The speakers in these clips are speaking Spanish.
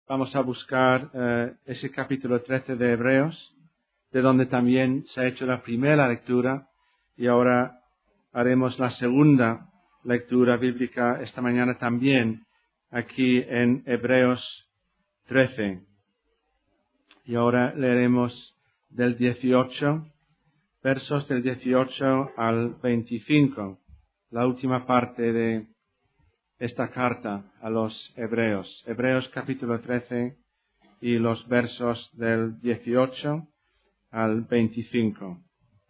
vamos a buscar ese capítulo 13 de Hebreos, de donde también se ha hecho la primera lectura, y ahora haremos la segunda lectura bíblica esta mañana también, aquí en Hebreos 13. Y ahora leeremos del 18, versos del 18 al 25, la última parte de esta carta a los Hebreos. Hebreos capítulo 13 y los versos del 18 al 25.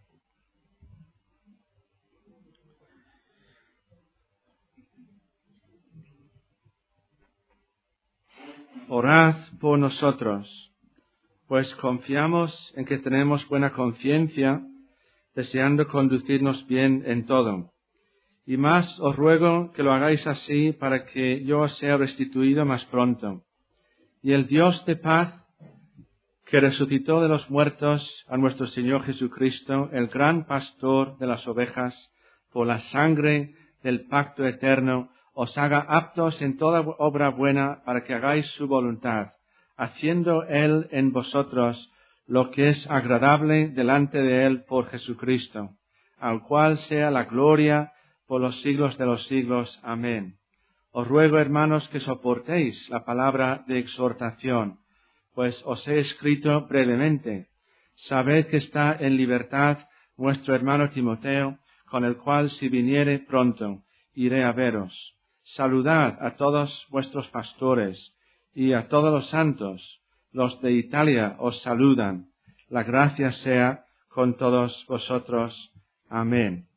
Orad por nosotros, pues confiamos en que tenemos buena conciencia, deseando conducirnos bien en todo. Y más os ruego que lo hagáis así para que yo os sea restituido más pronto. Y el Dios de paz, que resucitó de los muertos a nuestro Señor Jesucristo, el gran pastor de las ovejas, por la sangre del pacto eterno, os haga aptos en toda obra buena para que hagáis su voluntad, haciendo Él en vosotros lo que es agradable delante de Él por Jesucristo, al cual sea la gloria por los siglos de los siglos. Amén. Os ruego, hermanos, que soportéis la palabra de exhortación, pues os he escrito brevemente. Sabed que está en libertad nuestro hermano Timoteo, con el cual, si viniere pronto, iré a veros. Saludad a todos vuestros pastores y a todos los santos. Los de Italia os saludan. La gracia sea con todos vosotros. Amén.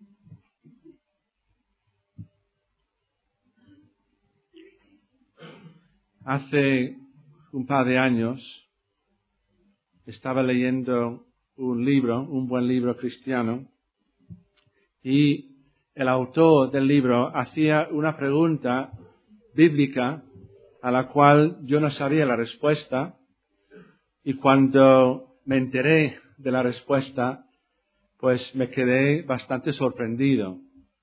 Hace un par de años estaba leyendo un libro, un buen libro cristiano, y el autor del libro hacía una pregunta bíblica a la cual yo no sabía la respuesta, y cuando me enteré de la respuesta, pues me quedé bastante sorprendido.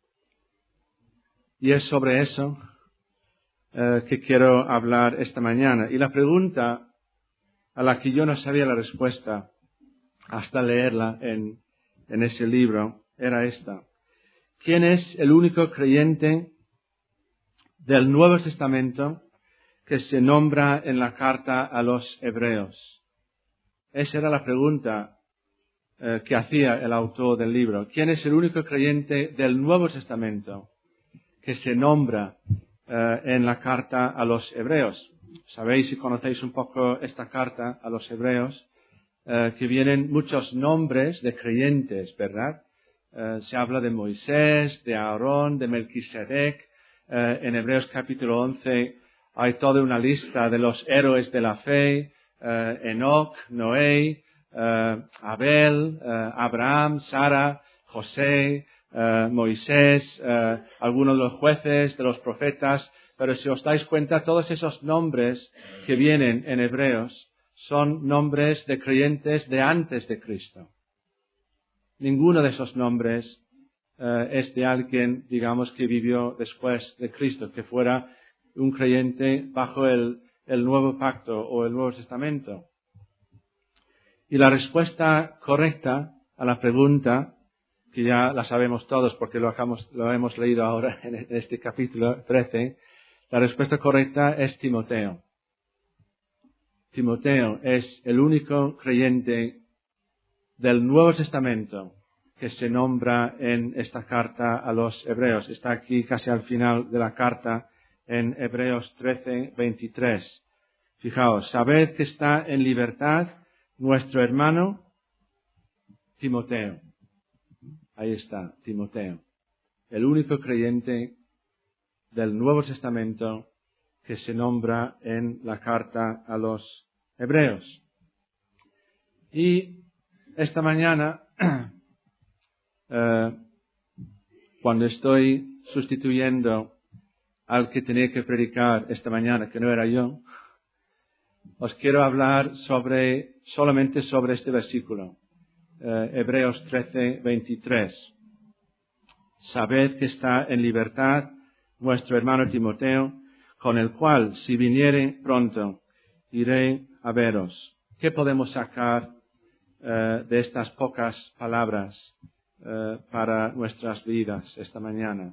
Y es sobre eso que quiero hablar esta mañana. Y la pregunta a la que yo no sabía la respuesta hasta leerla en ese libro era esta: ¿quién es el único creyente del Nuevo Testamento que se nombra en la carta a los Hebreos? Esa era la pregunta que hacía el autor del libro. ¿Quién es el único creyente del Nuevo Testamento que se nombra en la carta a los Hebreos? Sabéis, si conocéis un poco esta carta a los Hebreos, que vienen muchos nombres de creyentes, ¿verdad? Se habla de Moisés, de Aarón, de Melquisedec. En Hebreos capítulo 11 hay toda una lista de los héroes de la fe: Enoc, Noé, Abel, Abraham, Sara, José, Moisés, algunos de los jueces, de los profetas. Pero si os dais cuenta, todos esos nombres que vienen en Hebreos son nombres de creyentes de antes de Cristo. Ninguno de esos nombres es de alguien, digamos, que vivió después de Cristo, que fuera un creyente bajo el nuevo pacto o el Nuevo Testamento. Y la respuesta correcta a la pregunta, que ya la sabemos todos porque lo hemos leído ahora en este capítulo 13, la respuesta correcta es Timoteo. Timoteo es el único creyente del Nuevo Testamento que se nombra en esta carta a los Hebreos. Está aquí casi al final de la carta en Hebreos 13, 23. Fijaos, sabed que está en libertad nuestro hermano Timoteo. Ahí está, Timoteo. El único creyente del Nuevo Testamento que se nombra en la carta a los Hebreos. Y esta mañana, cuando estoy sustituyendo al que tenía que predicar esta mañana, que no era yo, os quiero hablar solamente sobre este versículo, Hebreos 13, 23. Sabed que está en libertad nuestro hermano Timoteo, con el cual, si viniere pronto, iré a veros. ¿Qué podemos sacar de estas pocas palabras para nuestras vidas esta mañana?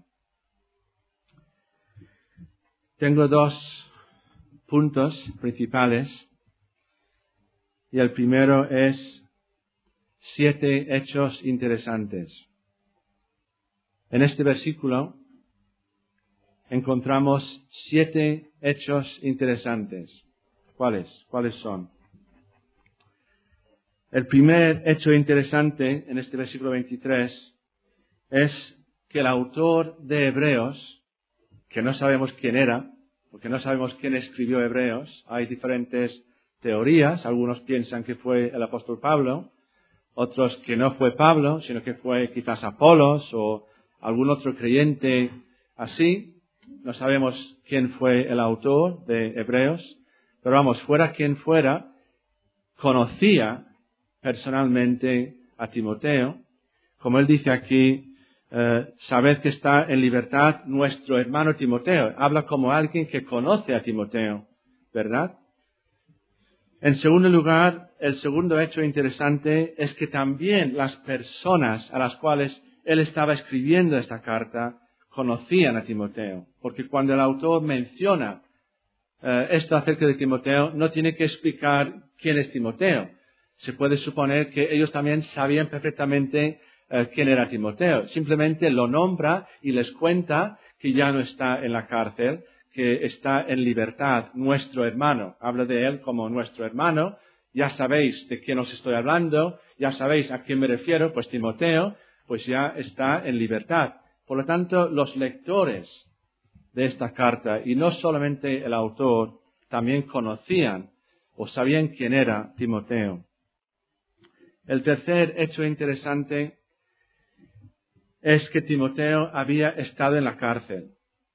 Tengo dos puntos principales y el primero es 7 hechos interesantes. En este versículo encontramos 7 hechos interesantes. ¿Cuáles? ¿Cuáles son? El primer hecho interesante en este versículo 23 es que el autor de Hebreos, que no sabemos quién era, porque no sabemos quién escribió Hebreos, hay diferentes teorías, algunos piensan que fue el apóstol Pablo, otros que no fue Pablo, sino que fue quizás Apolos o algún otro creyente así. No sabemos quién fue el autor de Hebreos, pero vamos, fuera quien fuera, conocía personalmente a Timoteo. Como él dice aquí, sabed que está en libertad nuestro hermano Timoteo. Habla como alguien que conoce a Timoteo, ¿verdad? En segundo lugar, el segundo hecho interesante es que también las personas a las cuales él estaba escribiendo esta carta conocían a Timoteo, porque cuando el autor menciona esto acerca de Timoteo, no tiene que explicar quién es Timoteo. Se puede suponer que ellos también sabían perfectamente quién era Timoteo. Simplemente lo nombra y les cuenta que ya no está en la cárcel, que está en libertad, nuestro hermano. Habla de él como nuestro hermano. Ya sabéis de quién os estoy hablando, ya sabéis a quién me refiero, pues Timoteo, pues ya está en libertad. Por lo tanto, los lectores de esta carta, y no solamente el autor, también conocían o sabían quién era Timoteo. El tercer hecho interesante es que Timoteo había estado en la cárcel,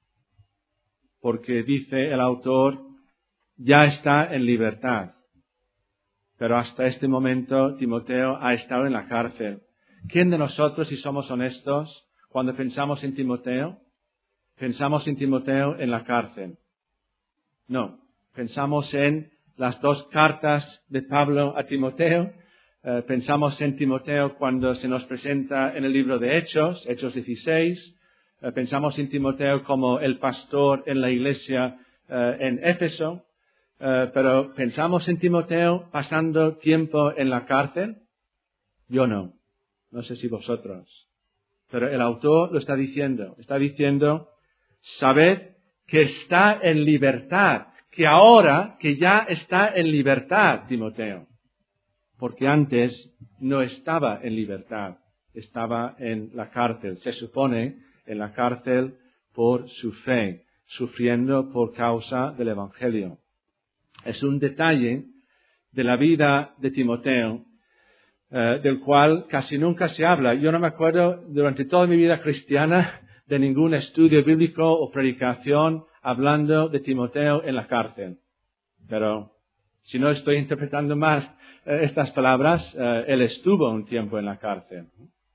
porque dice el autor, ya está en libertad. Pero hasta este momento Timoteo ha estado en la cárcel. ¿Quién de nosotros, si somos honestos, cuando pensamos en Timoteo, pensamos en Timoteo en la cárcel? No, pensamos en las 2 cartas de Pablo a Timoteo. Pensamos en Timoteo cuando se nos presenta en el libro de Hechos, Hechos 16. Pensamos en Timoteo como el pastor en la iglesia en Éfeso. Pero ¿pensamos en Timoteo pasando tiempo en la cárcel? Yo no. No sé si vosotros. Pero el autor lo está diciendo. Está diciendo, sabed que está en libertad. Que ahora, que ya está en libertad, Timoteo. Porque antes no estaba en libertad. Estaba en la cárcel. Se supone en la cárcel por su fe. Sufriendo por causa del Evangelio. Es un detalle de la vida de Timoteo, del cual casi nunca se habla. Yo no me acuerdo durante toda mi vida cristiana de ningún estudio bíblico o predicación hablando de Timoteo en la cárcel. Pero si no estoy interpretando mal estas palabras, él estuvo un tiempo en la cárcel.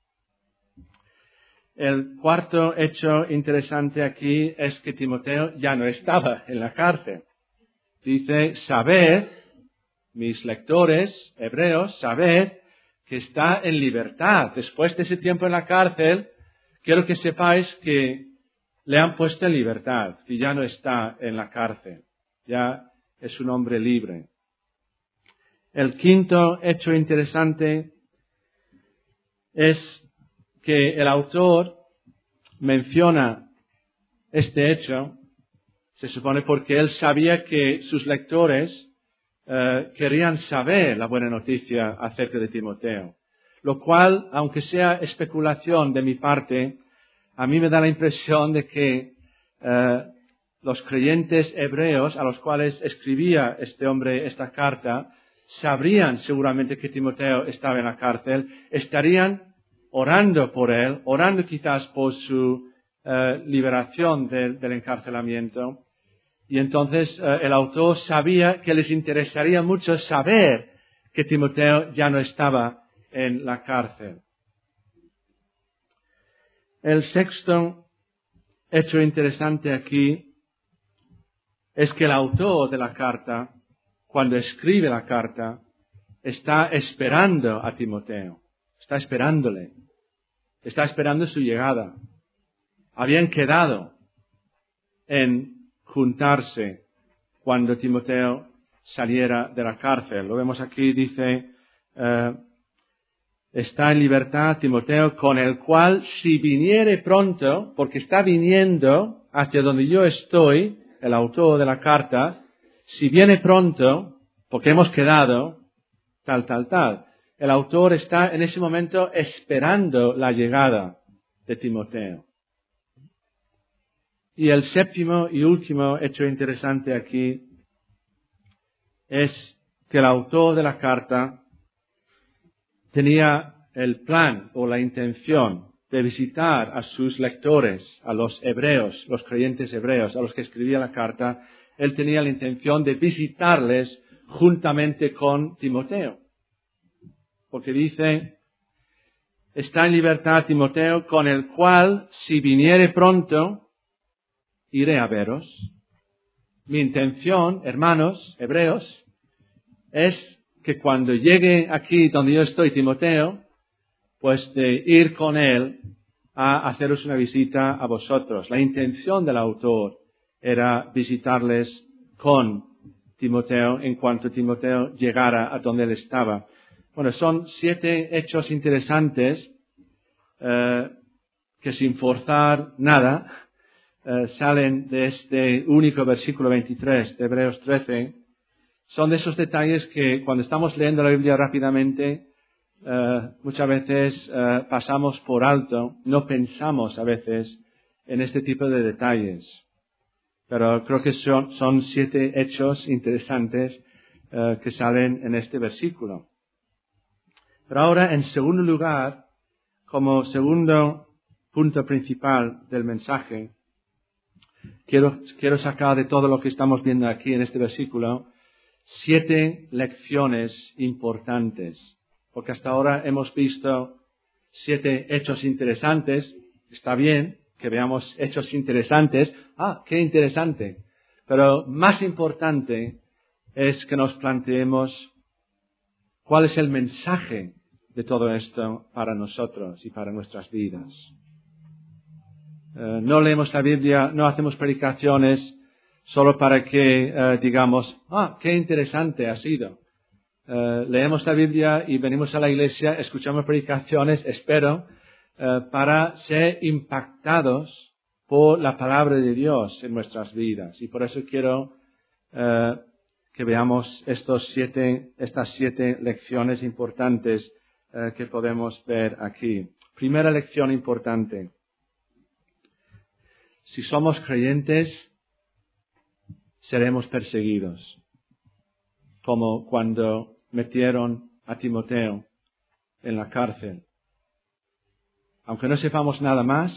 El cuarto hecho interesante aquí es que Timoteo ya no estaba en la cárcel. Dice, sabed, mis lectores hebreos, sabed que está en libertad. Después de ese tiempo en la cárcel, quiero que sepáis que le han puesto en libertad y ya no está en la cárcel. Ya es un hombre libre. El quinto hecho interesante es que el autor menciona este hecho, se supone porque él sabía que sus lectores querían saber la buena noticia acerca de Timoteo. Lo cual, aunque sea especulación de mi parte, a mí me da la impresión de que los creyentes hebreos a los cuales escribía este hombre esta carta, sabrían seguramente que Timoteo estaba en la cárcel, estarían orando por él, orando quizás por su liberación del encarcelamiento. Y entonces el autor sabía que les interesaría mucho saber que Timoteo ya no estaba en la cárcel. El sexto hecho interesante aquí es que el autor de la carta cuando escribe la carta, está esperando a Timoteo. Está esperándole. Está esperando su llegada. Habían quedado en juntarse cuando Timoteo saliera de la cárcel. Lo vemos aquí, dice, está en libertad Timoteo, con el cual si viniere pronto, porque está viniendo hacia donde yo estoy, el autor de la carta, si viene pronto, porque hemos quedado, tal. El autor está en ese momento esperando la llegada de Timoteo. Y el séptimo y último hecho interesante aquí es que el autor de la carta tenía el plan o la intención de visitar a sus lectores, a los hebreos, los creyentes hebreos, a los que escribía la carta. Él tenía la intención de visitarles juntamente con Timoteo. Porque dice, está en libertad Timoteo, con el cual, si viniere pronto, iré a veros. Mi intención, hermanos hebreos, es que cuando llegue aquí donde yo estoy, Timoteo, pues de ir con él a haceros una visita a vosotros. La intención del autor era visitarles con Timoteo en cuanto Timoteo llegara a donde él estaba. Bueno, son 7 hechos interesantes que sin forzar nada salen de este único versículo 23 de Hebreos 13. Son de esos detalles que cuando estamos leyendo la Biblia rápidamente muchas veces pasamos por alto, no pensamos a veces en este tipo de detalles. Pero creo que son 7 hechos interesantes que salen en este versículo. Pero ahora, en segundo lugar, como segundo punto principal del mensaje, quiero sacar de todo lo que estamos viendo aquí en este versículo 7 lecciones importantes. Porque hasta ahora hemos visto 7 hechos interesantes. Está bien que veamos hechos interesantes. ¡Ah, qué interesante! Pero más importante es que nos planteemos cuál es el mensaje de todo esto para nosotros y para nuestras vidas. No leemos la Biblia, no hacemos predicaciones solo para que digamos, qué interesante ha sido. Leemos la Biblia y venimos a la iglesia, escuchamos predicaciones, espero, para ser impactados por la palabra de Dios en nuestras vidas. Y por eso quiero que veamos estas 7 lecciones importantes que podemos ver aquí. Primera lección importante. Si somos creyentes, seremos perseguidos. Como cuando metieron a Timoteo en la cárcel. Aunque no sepamos nada más,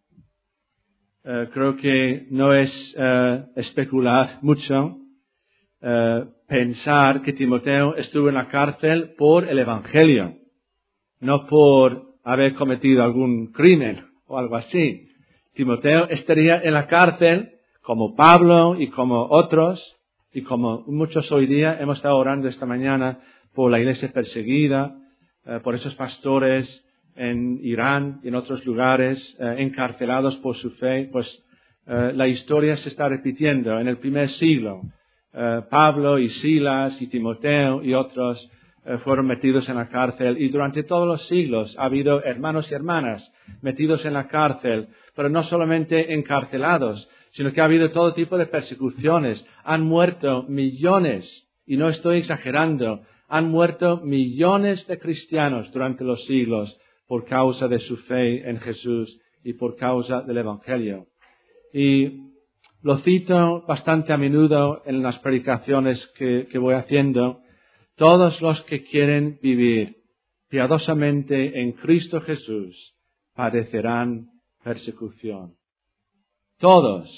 creo que no es especular mucho pensar que Timoteo estuvo en la cárcel por el Evangelio, no por haber cometido algún crimen o algo así. Timoteo estaría en la cárcel como Pablo y como otros, y como muchos hoy día. Hemos estado orando esta mañana por la iglesia perseguida, por esos pastores en Irán y en otros lugares encarcelados por su fe. Pues la historia se está repitiendo. En el primer siglo, Pablo y Silas y Timoteo y otros fueron metidos en la cárcel, y durante todos los siglos ha habido hermanos y hermanas metidos en la cárcel, pero no solamente encarcelados, sino que ha habido todo tipo de persecuciones. Han muerto millones, y no estoy exagerando, han muerto millones de cristianos durante los siglos por causa de su fe en Jesús y por causa del Evangelio. Y lo cito bastante a menudo en las predicaciones que voy haciendo. Todos los que quieren vivir piadosamente en Cristo Jesús padecerán persecución. Todos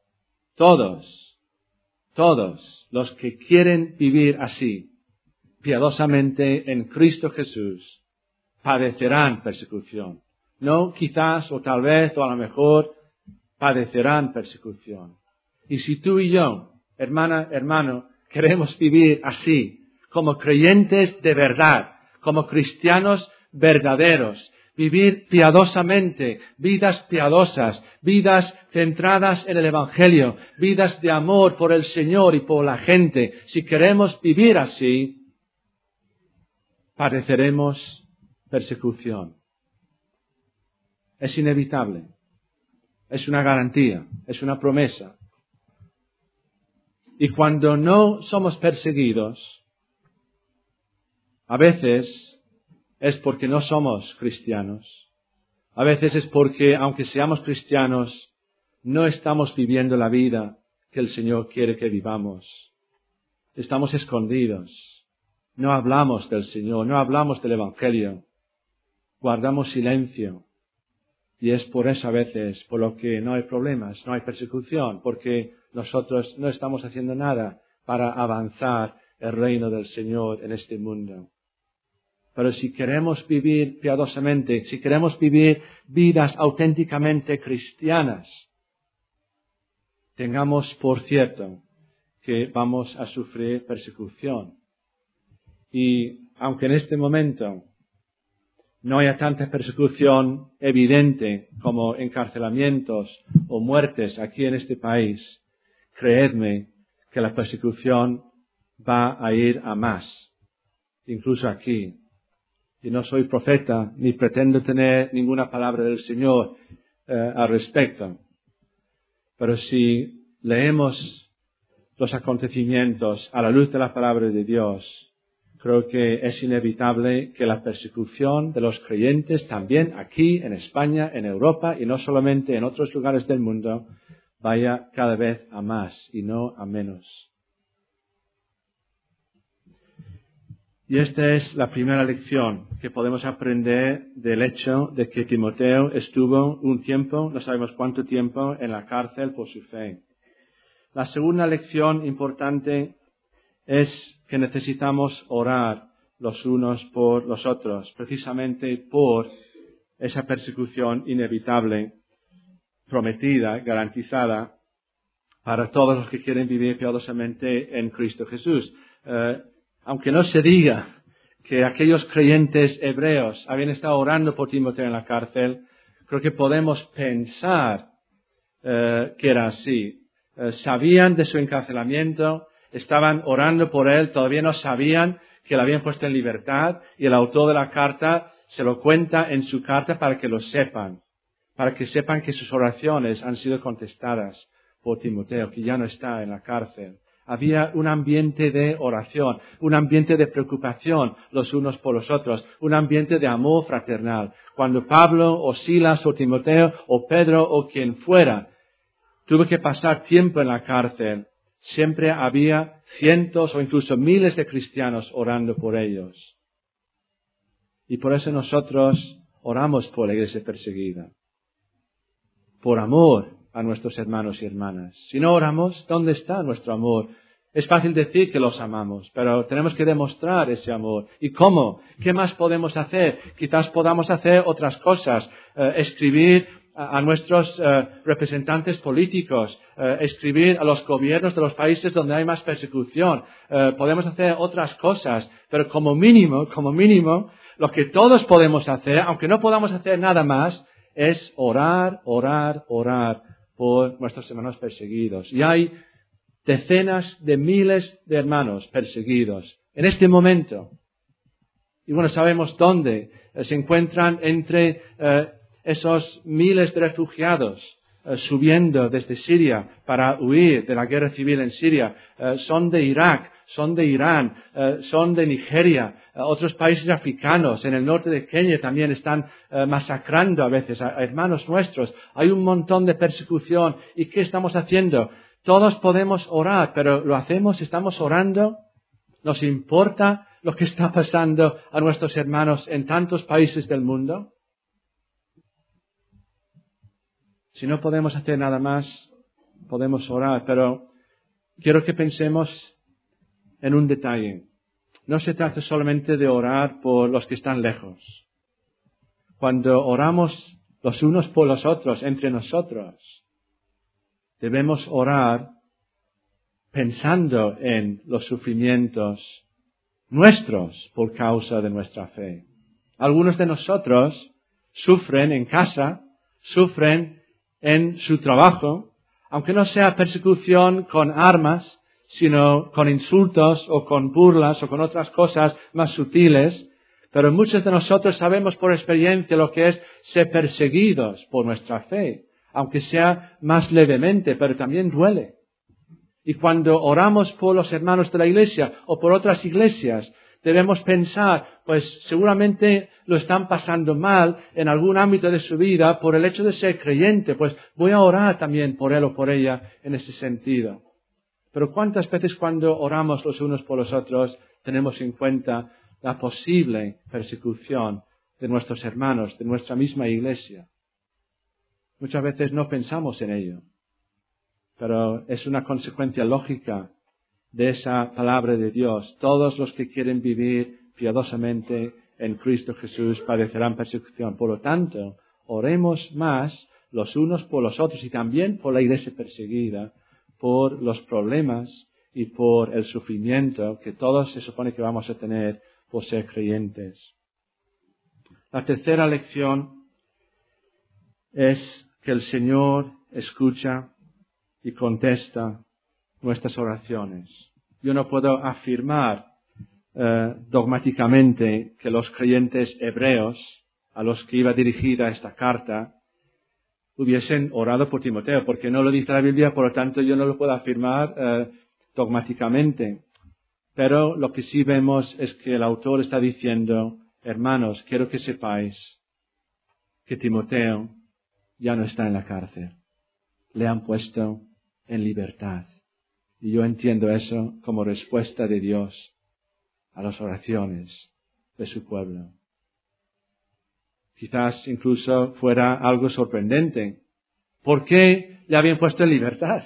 los que quieren vivir así, piadosamente en Cristo Jesús, padecerán persecución. No quizás, o tal vez, o a lo mejor, padecerán persecución. Y si tú y yo, hermano, queremos vivir así, como creyentes de verdad, como cristianos verdaderos, vivir piadosamente, vidas piadosas, vidas centradas en el Evangelio, vidas de amor por el Señor y por la gente. Si queremos vivir así, padeceremos persecución. Es inevitable. Es una garantía, es una promesa. Y cuando no somos perseguidos, a veces es porque no somos cristianos. A veces es porque, aunque seamos cristianos, no estamos viviendo la vida que el Señor quiere que vivamos. Estamos escondidos. No hablamos del Señor, no hablamos del Evangelio. Guardamos silencio. Y es por eso a veces por lo que no hay problemas, no hay persecución, porque nosotros no estamos haciendo nada para avanzar el reino del Señor en este mundo. Pero si queremos vivir piadosamente, si queremos vivir vidas auténticamente cristianas, tengamos por cierto que vamos a sufrir persecución. Y aunque en este momento no haya tanta persecución evidente como encarcelamientos o muertes aquí en este país, creedme que la persecución va a ir a más, incluso aquí. Y no soy profeta, ni pretendo tener ninguna palabra del Señor al respecto. Pero si leemos los acontecimientos a la luz de la palabra de Dios, creo que es inevitable que la persecución de los creyentes también aquí en España, en Europa y no solamente en otros lugares del mundo, vaya cada vez a más y no a menos. Y esta es la primera lección que podemos aprender del hecho de que Timoteo estuvo un tiempo, no sabemos cuánto tiempo, en la cárcel por su fe. La segunda lección importante es que necesitamos orar los unos por los otros, precisamente por esa persecución inevitable, prometida, garantizada, para todos los que quieren vivir piadosamente en Cristo Jesús. Aunque no se diga que aquellos creyentes hebreos habían estado orando por Timoteo en la cárcel, creo que podemos pensar que era así. Sabían de su encarcelamiento, estaban orando por él, todavía no sabían que lo habían puesto en libertad y el autor de la carta se lo cuenta en su carta para que lo sepan, para que sepan que sus oraciones han sido contestadas por Timoteo, que ya no está en la cárcel. Había un ambiente de oración, un ambiente de preocupación los unos por los otros, un ambiente de amor fraternal. Cuando Pablo o Silas o Timoteo o Pedro o quien fuera tuvo que pasar tiempo en la cárcel, siempre había cientos o incluso miles de cristianos orando por ellos. Y por eso nosotros oramos por la iglesia perseguida, por amor a nuestros hermanos y hermanas. Si no oramos, ¿dónde está nuestro amor? Es fácil decir que los amamos, pero tenemos que demostrar ese amor. ¿Y cómo? ¿Qué más podemos hacer? Quizás podamos hacer otras cosas, escribir a nuestros representantes políticos, escribir a los gobiernos de los países donde hay más persecución. Podemos hacer otras cosas, pero como mínimo, lo que todos podemos hacer, aunque no podamos hacer nada más, es orar por nuestros hermanos perseguidos. Y hay decenas de miles de hermanos perseguidos en este momento. Y bueno, sabemos dónde se encuentran entre esos miles de refugiados subiendo desde Siria para huir de la guerra civil en Siria. Son de Irak, son de Irán, son de Nigeria, otros países africanos, en el norte de Kenia también están masacrando a veces a hermanos nuestros. Hay un montón de persecución. ¿Y qué estamos haciendo? Todos podemos orar, pero ¿lo hacemos? ¿Estamos orando? ¿Nos importa lo que está pasando a nuestros hermanos en tantos países del mundo? Si no podemos hacer nada más, podemos orar, pero quiero que pensemos en un detalle. No se trata solamente de orar por los que están lejos. Cuando oramos los unos por los otros, entre nosotros, debemos orar pensando en los sufrimientos nuestros por causa de nuestra fe. Algunos de nosotros sufren en casa, sufren en su trabajo, aunque no sea persecución con armas, sino con insultos o con burlas o con otras cosas más sutiles. Pero muchos de nosotros sabemos por experiencia lo que es ser perseguidos por nuestra fe, aunque sea más levemente, pero también duele. Y cuando oramos por los hermanos de la iglesia o por otras iglesias, debemos pensar, pues seguramente lo están pasando mal en algún ámbito de su vida por el hecho de ser creyente, pues voy a orar también por él o por ella en ese sentido. Pero ¿cuántas veces cuando oramos los unos por los otros tenemos en cuenta la posible persecución de nuestros hermanos, de nuestra misma iglesia? Muchas veces no pensamos en ello, pero es una consecuencia lógica de esa palabra de Dios. Todos los que quieren vivir piadosamente en Cristo Jesús padecerán persecución. Por lo tanto, oremos más los unos por los otros y también por la iglesia perseguida, por los problemas y por el sufrimiento que todos se supone que vamos a tener por ser creyentes. La tercera lección es que el Señor escucha y contesta nuestras oraciones. Yo no puedo afirmar dogmáticamente que los creyentes hebreos a los que iba dirigida esta carta hubiesen orado por Timoteo, porque no lo dice la Biblia, por lo tanto yo no lo puedo afirmar dogmáticamente. Pero lo que sí vemos es que el autor está diciendo, hermanos, quiero que sepáis que Timoteo ya no está en la cárcel. Le han puesto en libertad. Y yo entiendo eso como respuesta de Dios a las oraciones de su pueblo. Quizás incluso fuera algo sorprendente. ¿Por qué le habían puesto en libertad?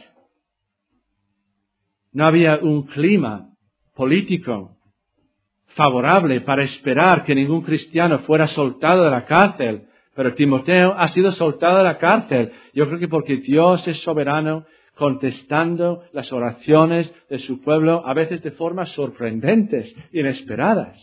No había un clima político favorable para esperar que ningún cristiano fuera soltado de la cárcel. Pero Timoteo ha sido soltado de la cárcel. Yo creo que porque Dios es soberano, contestando las oraciones de su pueblo, a veces de formas sorprendentes, inesperadas.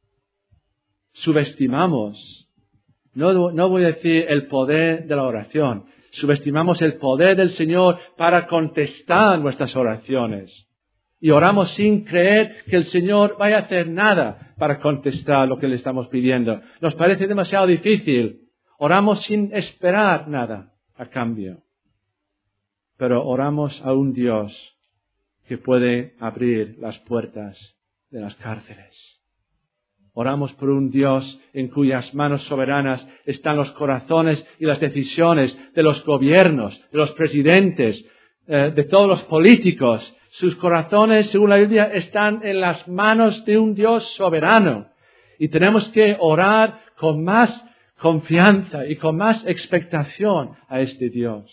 Subestimamos, no voy a decir el poder de la oración, subestimamos el poder del Señor para contestar nuestras oraciones. Y oramos sin creer que el Señor vaya a hacer nada para contestar lo que le estamos pidiendo. Nos parece demasiado difícil. Oramos sin esperar nada a cambio. Pero oramos a un Dios que puede abrir las puertas de las cárceles. Oramos por un Dios en cuyas manos soberanas están los corazones y las decisiones de los gobiernos, de los presidentes, de todos los políticos. Sus corazones, según la Biblia, están en las manos de un Dios soberano. Y tenemos que orar con más confianza y con más expectación a este Dios.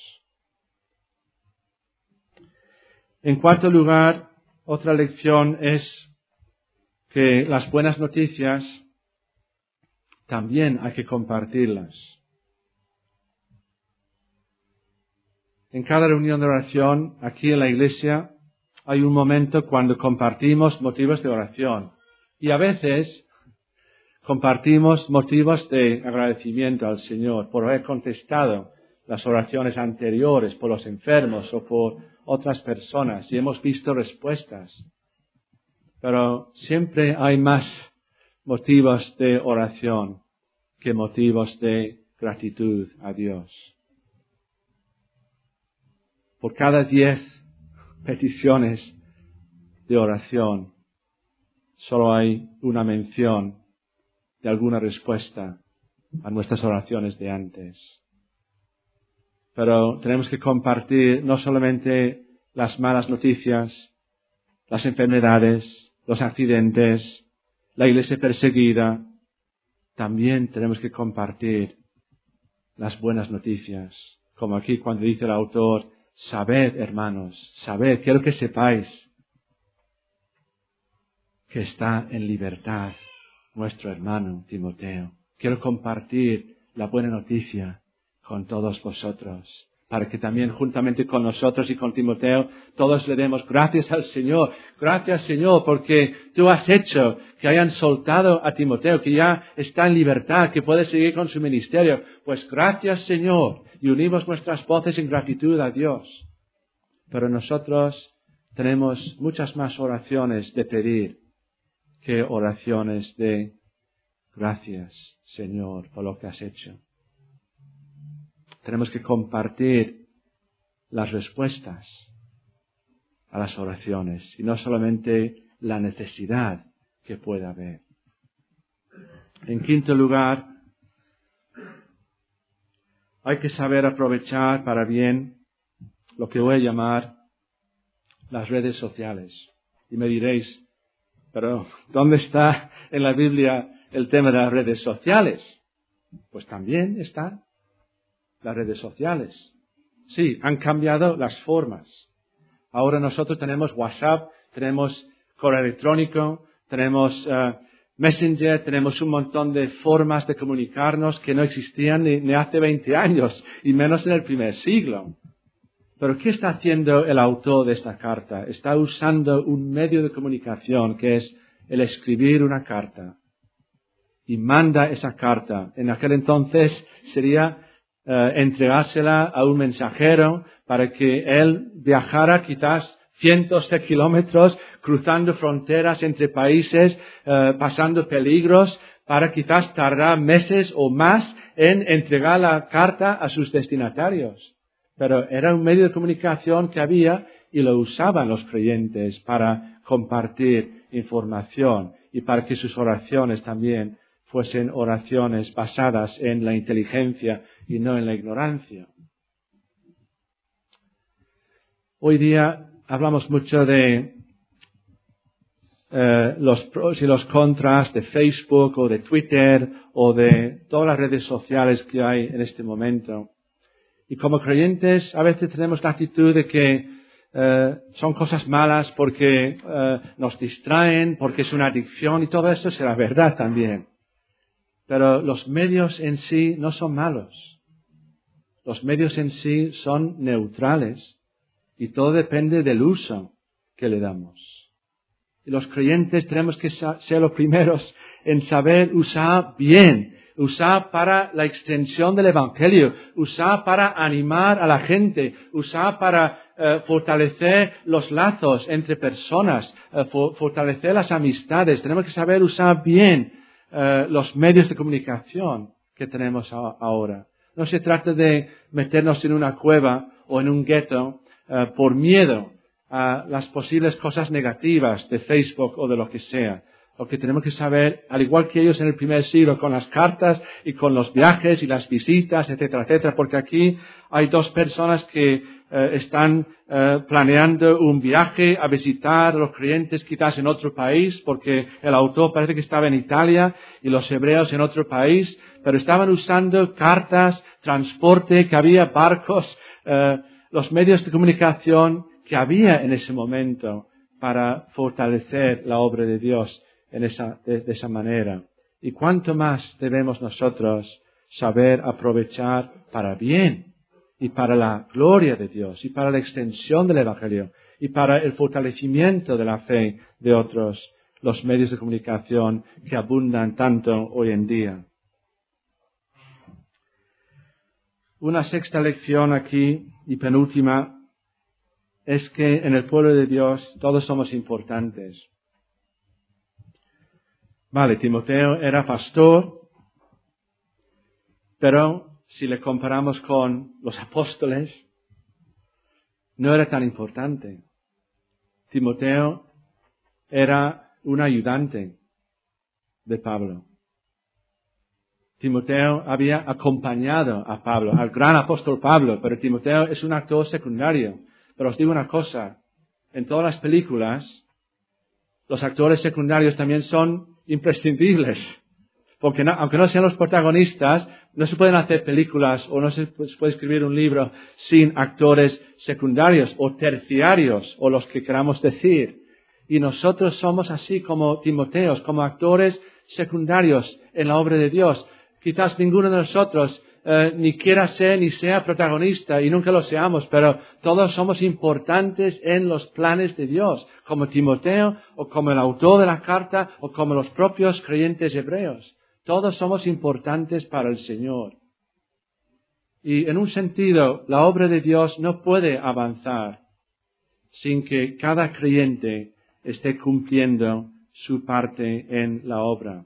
En cuarto lugar, otra lección es que las buenas noticias también hay que compartirlas. En cada reunión de oración, aquí en la iglesia, hay un momento cuando compartimos motivos de oración. Y a veces compartimos motivos de agradecimiento al Señor por haber contestado las oraciones anteriores por los enfermos o por otras personas y hemos visto respuestas. Pero siempre hay más motivos de oración que motivos de gratitud a Dios. Por cada 10 peticiones de oración, solo hay una mención de alguna respuesta a nuestras oraciones de antes. Pero tenemos que compartir no solamente las malas noticias, las enfermedades, los accidentes, la iglesia perseguida, también tenemos que compartir las buenas noticias. Como aquí cuando dice el autor, sabed, hermanos, sabed, quiero que sepáis que está en libertad nuestro hermano Timoteo. Quiero compartir la buena noticia con todos vosotros. para que también juntamente con nosotros y con Timoteo todos le demos gracias al Señor. Gracias, Señor, porque tú has hecho que hayan soltado a Timoteo, que ya está en libertad, que puede seguir con su ministerio. Pues gracias, Señor, y unimos nuestras voces en gratitud a Dios. Pero nosotros tenemos muchas más oraciones de pedir que oraciones de gracias, Señor, por lo que has hecho. Tenemos que compartir las respuestas a las oraciones y no solamente la necesidad que pueda haber. En quinto lugar, hay que saber aprovechar para bien lo que voy a llamar las redes sociales. Y me diréis, pero ¿dónde está en la Biblia el tema de las redes sociales? Pues también están las redes sociales. Sí, han cambiado las formas. Ahora nosotros tenemos WhatsApp, tenemos correo electrónico, tenemos Messenger, tenemos un montón de formas de comunicarnos que no existían ni hace 20 años, y menos en el primer siglo. Pero ¿qué está haciendo el autor de esta carta? Está usando un medio de comunicación que es el escribir una carta. Y manda esa carta. En aquel entonces sería entregársela a un mensajero para que él viajara quizás cientos de kilómetros, cruzando fronteras entre países, pasando peligros, para quizás tardar meses o más en entregar la carta a sus destinatarios. Pero era un medio de comunicación que había y lo usaban los creyentes para compartir información y para que sus oraciones también fuesen oraciones basadas en la inteligencia y no en la ignorancia. Hoy día hablamos mucho de los pros y los contras de Facebook o de Twitter o de todas las redes sociales que hay en este momento. Y como creyentes a veces tenemos la actitud de que son cosas malas porque nos distraen, porque es una adicción, y todo eso será verdad también. Pero los medios en sí no son malos. Los medios en sí son neutrales y todo depende del uso que le damos. Y los creyentes tenemos que ser los primeros en saber usar bien, usar para la extensión del Evangelio, usar para animar a la gente, usar para fortalecer los lazos entre personas, fortalecer las amistades. Tenemos que saber usar bien los medios de comunicación que tenemos ahora. No se trata de meternos en una cueva o en un gueto por miedo a las posibles cosas negativas de Facebook o de lo que sea. Lo que tenemos que saber, al igual que ellos en el primer siglo, con las cartas y con los viajes y las visitas, etcétera, etcétera, porque aquí hay dos personas que están planeando un viaje a visitar a los creyentes quizás en otro país, porque el autor parece que estaba en Italia y los hebreos en otro país, pero estaban usando cartas, transporte, que había barcos, los medios de comunicación que había en ese momento para fortalecer la obra de Dios de esa manera. Y cuánto más debemos nosotros saber aprovechar para bien y para la gloria de Dios y para la extensión del Evangelio y para el fortalecimiento de la fe de otros, los medios de comunicación que abundan tanto hoy en día. Una sexta lección aquí y penúltima es que en el pueblo de Dios todos somos importantes. Vale, Timoteo era pastor, pero si le comparamos con los apóstoles, no era tan importante. Timoteo era un ayudante de Pablo. Timoteo había acompañado a Pablo, al gran apóstol Pablo, pero Timoteo es un actor secundario. Pero os digo una cosa, en todas las películas, los actores secundarios también son imprescindibles. Porque aunque no sean los protagonistas, no se pueden hacer películas o no se puede escribir un libro sin actores secundarios o terciarios o los que queramos decir. Y nosotros somos así como Timoteos, como actores secundarios en la obra de Dios. Quizás ninguno de nosotros ni quiera ser ni sea protagonista y nunca lo seamos, pero todos somos importantes en los planes de Dios, como Timoteo o como el autor de la carta o como los propios creyentes hebreos. Todos somos importantes para el Señor. Y en un sentido, la obra de Dios no puede avanzar sin que cada creyente esté cumpliendo su parte en la obra.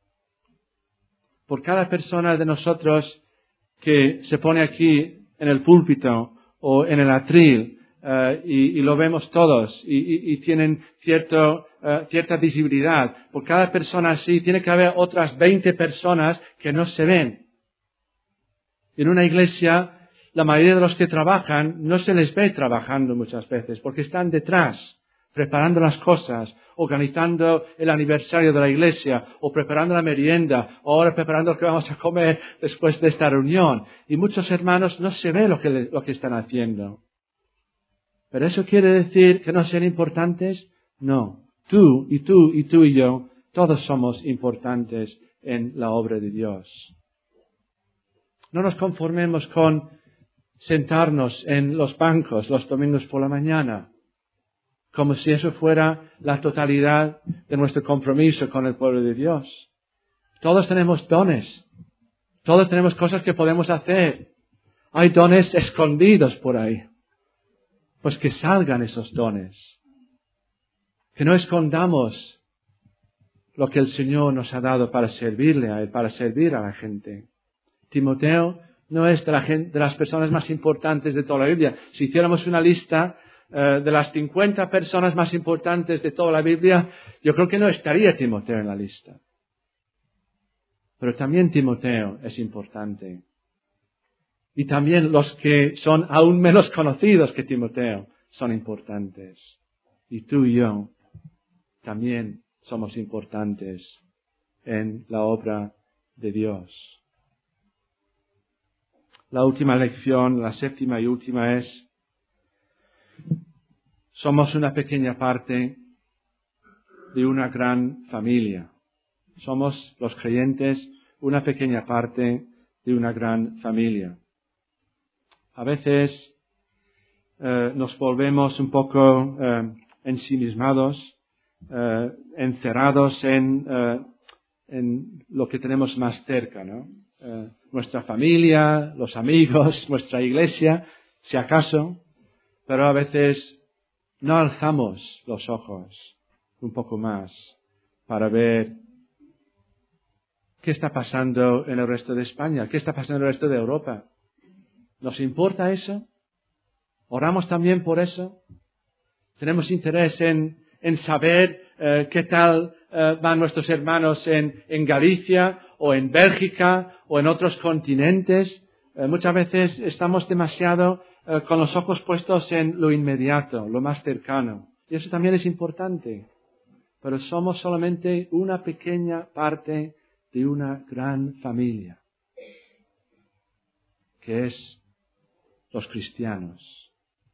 Por cada persona de nosotros que se pone aquí en el púlpito o en el atril, y lo vemos todos, y tienen cierta visibilidad, por cada persona así tiene que haber otras 20 personas que no se ven. En una iglesia, la mayoría de los que trabajan no se les ve trabajando muchas veces, porque están detrás, preparando las cosas, organizando el aniversario de la iglesia, o preparando la merienda, o ahora preparando lo que vamos a comer después de esta reunión. Y muchos hermanos no se ve lo que están haciendo. ¿Pero eso quiere decir que no sean importantes? No. Tú y yo, todos somos importantes en la obra de Dios. No nos conformemos con sentarnos en los bancos los domingos por la mañana, como si eso fuera la totalidad de nuestro compromiso con el pueblo de Dios. Todos tenemos dones. Todos tenemos cosas que podemos hacer. Hay dones escondidos por ahí. Pues que salgan esos dones. Que no escondamos lo que el Señor nos ha dado para servirle a Él, para servir a la gente. Timoteo no es de las personas más importantes de toda la Biblia. Si hiciéramos una lista de las 50 personas más importantes de toda la Biblia, yo creo que no estaría Timoteo en la lista. Pero también Timoteo es importante. Y también los que son aún menos conocidos que Timoteo son importantes. Y tú y yo también somos importantes en la obra de Dios. La última lección, la séptima y última es: somos una pequeña parte de una gran familia. Somos los creyentes una pequeña parte de una gran familia. A veces nos volvemos un poco ensimismados, encerrados en lo que tenemos más cerca, ¿no? Nuestra familia, los amigos, nuestra iglesia, si acaso, pero a veces no alzamos los ojos un poco más para ver qué está pasando en el resto de España, qué está pasando en el resto de Europa. ¿Nos importa eso? ¿Oramos también por eso? ¿Tenemos interés en saber qué tal van nuestros hermanos en Galicia o en Bélgica o en otros continentes? Muchas veces estamos demasiado con los ojos puestos en lo inmediato, lo más cercano. Y eso también es importante. Pero somos solamente una pequeña parte de una gran familia, que es los cristianos,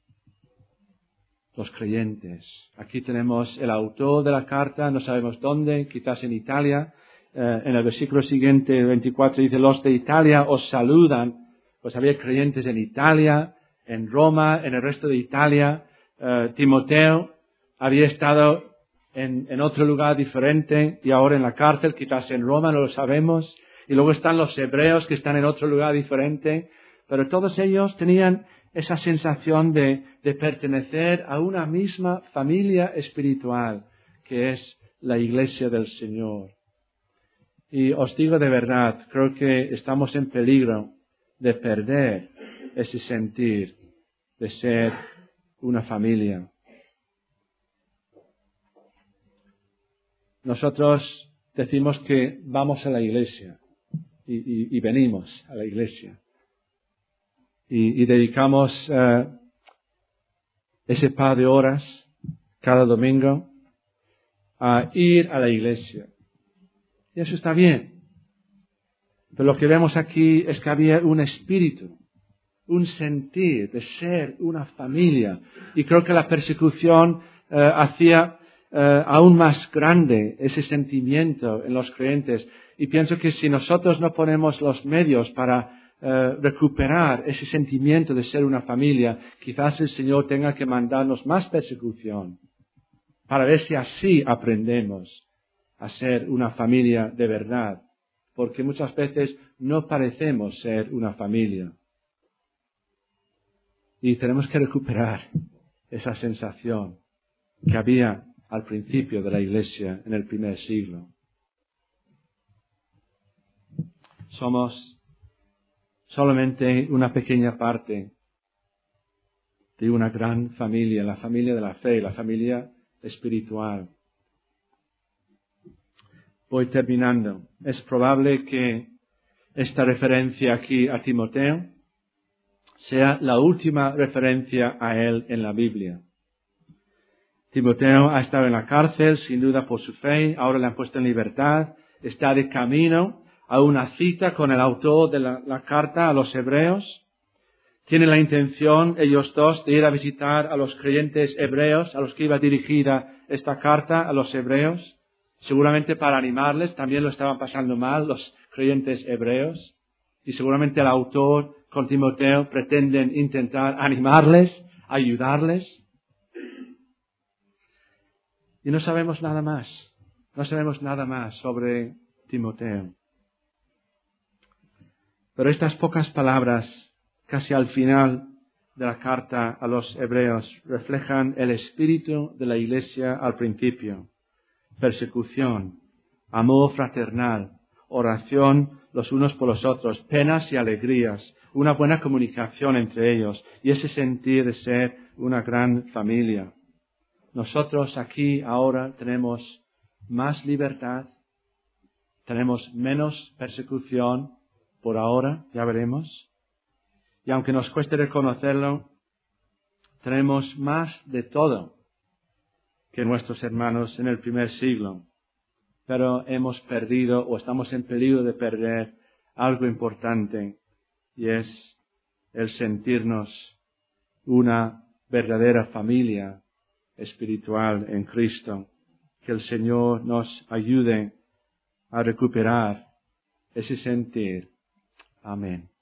los creyentes. Aquí tenemos el autor de la carta, no sabemos dónde, quizás en Italia. En el versículo siguiente, el 24, dice: los de Italia os saludan. Pues había creyentes en Italia, en Roma, en el resto de Italia. Timoteo había estado en otro lugar diferente y ahora en la cárcel, quizás en Roma, no lo sabemos. Y luego están los hebreos que están en otro lugar diferente. Pero todos ellos tenían esa sensación de pertenecer a una misma familia espiritual, que es la iglesia del Señor. Y os digo de verdad, creo que estamos en peligro de perder ese sentir de ser una familia. Nosotros decimos que vamos a la iglesia y venimos a la iglesia. Y dedicamos ese par de horas cada domingo a ir a la iglesia. Y eso está bien. Pero lo que vemos aquí es que había un espíritu, un sentir de ser una familia. Y creo que la persecución hacía aún más grande ese sentimiento en los creyentes. Y pienso que si nosotros no ponemos los medios para recuperar ese sentimiento de ser una familia, quizás el Señor tenga que mandarnos más persecución para ver si así aprendemos a ser una familia de verdad, porque muchas veces no parecemos ser una familia. Y tenemos que recuperar esa sensación que había al principio de la Iglesia en el primer siglo. Somos solamente una pequeña parte de una gran familia, la familia de la fe, la familia espiritual. Voy terminando. Es probable que esta referencia aquí a Timoteo sea la última referencia a él en la Biblia. Timoteo ha estado en la cárcel, sin duda por su fe, ahora le han puesto en libertad, está de camino a una cita con el autor de la carta a los hebreos. Tienen la intención, ellos dos, de ir a visitar a los creyentes hebreos, a los que iba dirigida esta carta a los hebreos, seguramente para animarles, también lo estaban pasando mal los creyentes hebreos, y seguramente el autor con Timoteo pretenden intentar animarles, ayudarles. Y no sabemos nada más sobre Timoteo. Pero estas pocas palabras, casi al final de la carta a los hebreos, reflejan el espíritu de la Iglesia al principio. Persecución, amor fraternal, oración los unos por los otros, penas y alegrías, una buena comunicación entre ellos y ese sentir de ser una gran familia. Nosotros aquí ahora tenemos más libertad, tenemos menos persecución por ahora, ya veremos. Y aunque nos cueste reconocerlo, tenemos más de todo que nuestros hermanos en el primer siglo. Pero hemos perdido o estamos en peligro de perder algo importante, y es el sentirnos una verdadera familia espiritual en Cristo. Que el Señor nos ayude a recuperar ese sentir. Amén.